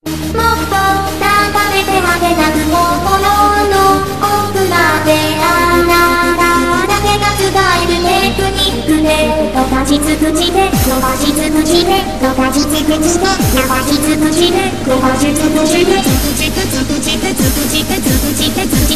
もっと高めて果てなく心の奥まであなただけが使えるテクニックで溶かし尽くして伸ばし尽くして溶かし尽くして伸ばし尽くして伸ばし尽くして尽くして尽くして尽くして尽くして尽くして尽くして尽くして尽くして尽くして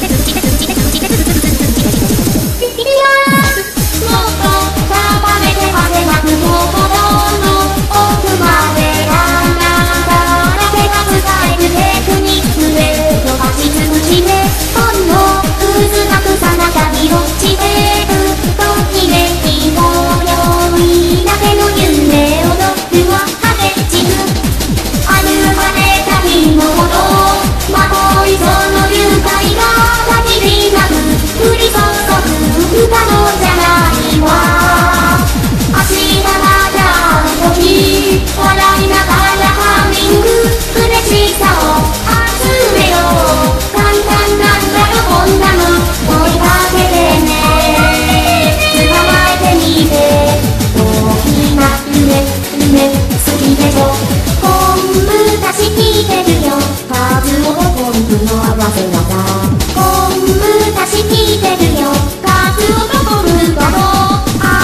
尽くしてもっと高めて果てなく心の奥まであなただけが使えるテクニックで伸ばし尽くしてほんの渦巻くさなかに落ちてるときめきもよいだけの夢をどくは果て地図歩まれた日のほど惑いその流体が限りなく降り注ぐ不可能じゃないわ明日がじゃんとき笑いながらハミング嬉しさを集めよう簡単なんだよこんなの追いかけてね捕まえてみて大きな夢好きでしょ昆布だし聞いてるよカツオと昆布の合わせ技昆布だし聞いてるよカツオと昆布だろ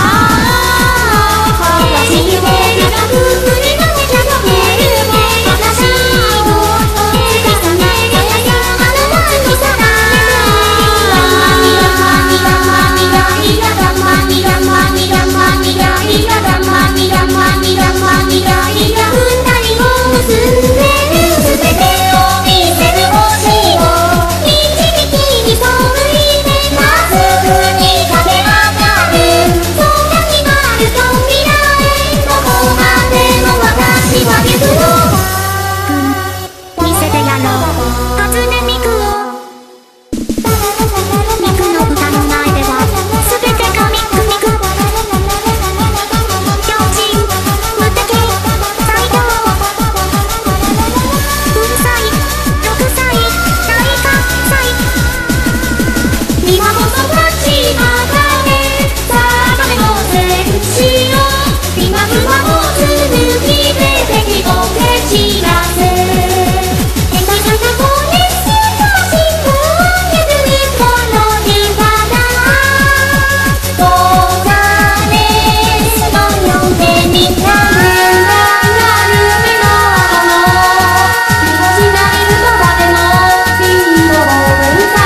話し夢がふふにかけちゃ溶ける私をつかさないであの前にさらマニラマニラマニライラだマニラマニラマニライラだマニラマニラマニライラ二人を結んでる全てを見せる星を導きに沿う夢まっすぐに駆け上がる空にある扉へどこまでも私は行くの見せてやろう初音ミクをミクの歌の前では全てがミクミク強靭無敵才能うるさい6歳大喝采今こそ立ち上がれさあ誰も戦士よ今不安を貫き出てきを蹴散らせ変化した骨質と心を削るこの床だゴザレスと呼んでみた夢の後の見もしない言葉でもピンと折るさ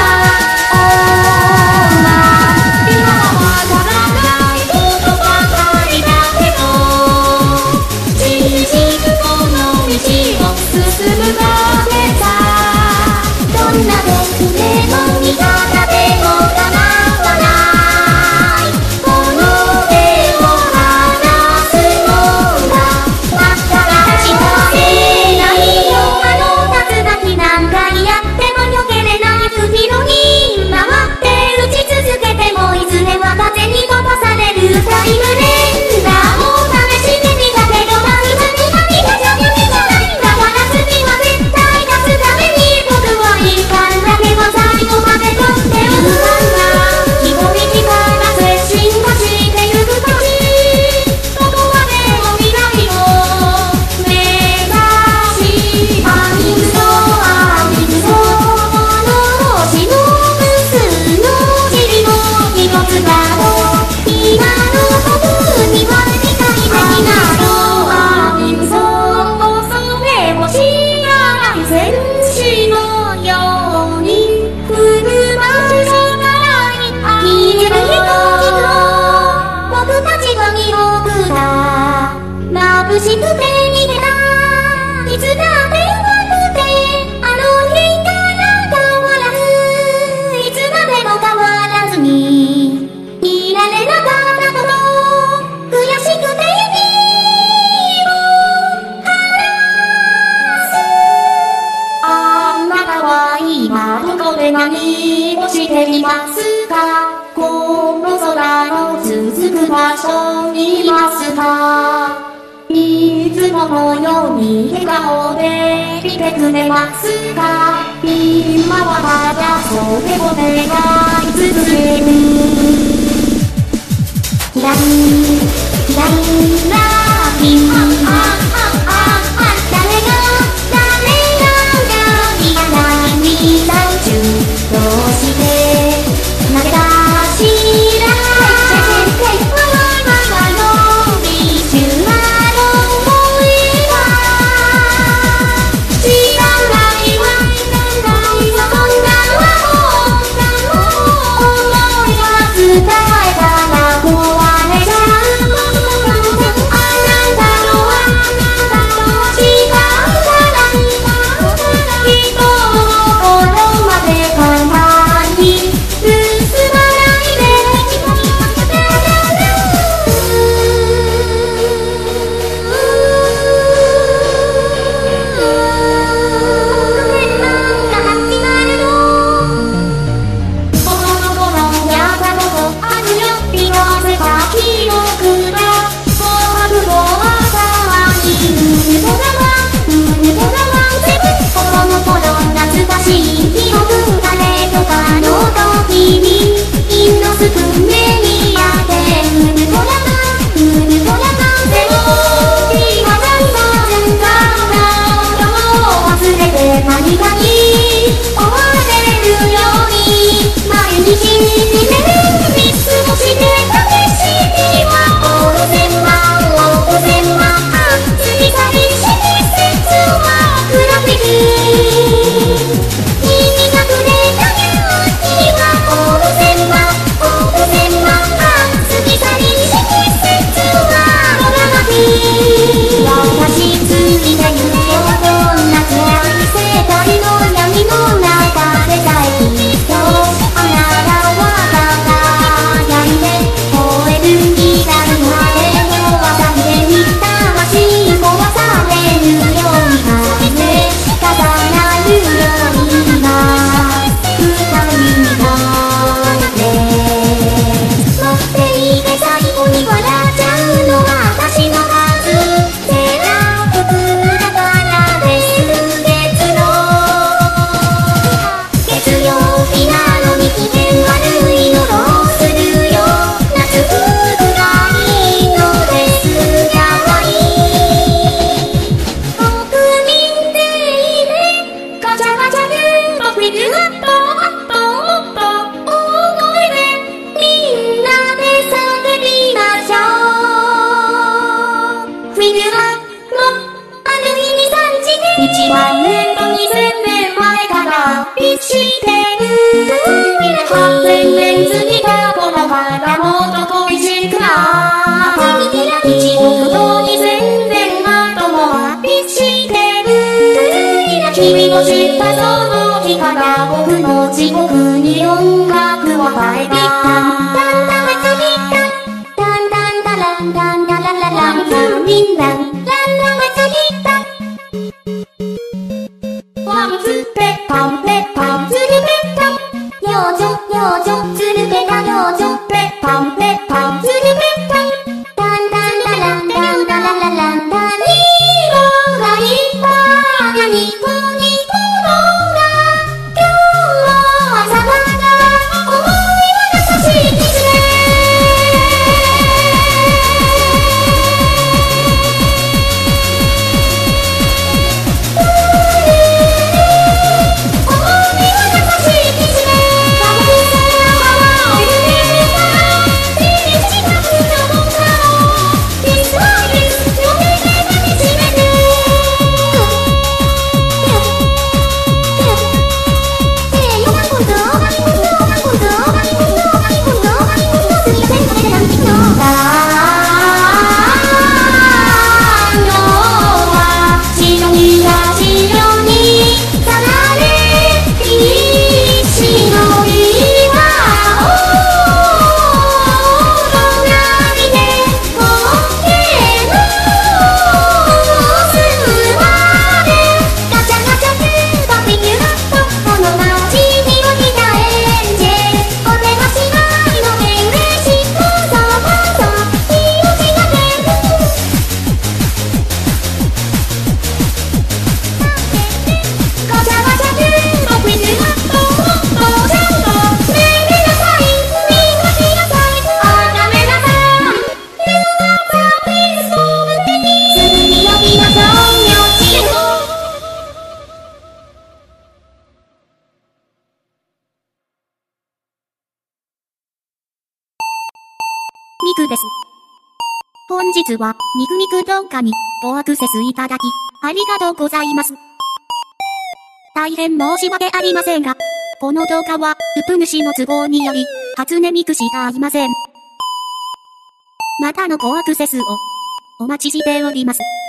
今はわからないことばかりだけどじしくこの道を進むだけさどんな時でも味方でも構わないこの手を離すのがだから近せないよあの夏がきなんかやっても避けれない不広に回って打ち続けてもいずれは風に飛ばされるタイムレンダーを試してみたけどまず何がじゃ夢じゃないんだから次は絶対出すために僕は一貫だけは最後まで取っておくから一人から接近がしてゆくときどこまでも未来を目指しあみずとこの星の無数の塵の一つだろう今の僕には理解できないのあみずと恐れを知らない戦士のように振る舞うしかない消える飛行機と僕たちは見送った眩しくて逃げたいつだって弱くてあの日から変わらずいつまでも変わらずにいられなかったこと悔しくて指を離すあなたは今どこで何をしていますかこの空の続く場所にいますかいつものように笑顔でいてくれますか今はただそれを願い続けるキラリンキラリンラーキン誰が誰何かに追われるように毎日夢見過ごしてた景色はオールゼンマンオールゼンマン過ぎ去りし季節は暗くて君がくれた勇気はオールゼンマンオールゼンマン過ぎ去りし季節はドラマティー私ついてゆけよこんな暗い世界の闇の中でさえきっとあなたは輝いて燃える光までの朝日で見た魂壊されるように風重なるように今二人がいて持っていて最後に笑っちゃうのは私のはずセーラー服だからです月曜日なのに機嫌悪いのどうするよ夏服がいいのですやばい国民でいいねガチャガチャでフィギュアット大声でみんなで叫びましょうフィギュアのある日に3時で1万年と2000年前から生きてる8000年過ぎた頃からもっと恋しくな1億と2000年後も生きてる君を知ったその日から僕の地獄に音楽を変えただんだん別にだんだんだらんだんだらららんみんなランラン別にだワンツペッパンペッパンツルペッパン幼女ツルペタ幼女ペッパンペッパンツルペッパンダンダンダランダンダララランダン色がいっぱいニコニコのが今日も朝まだ思いは優しいですねミクです。本日は、ミクミク動画に、ごアクセスいただき、ありがとうございます。大変申し訳ありませんが、この動画は、ウプ主の都合により、初音ミクしかありません。またのごアクセスを、お待ちしております。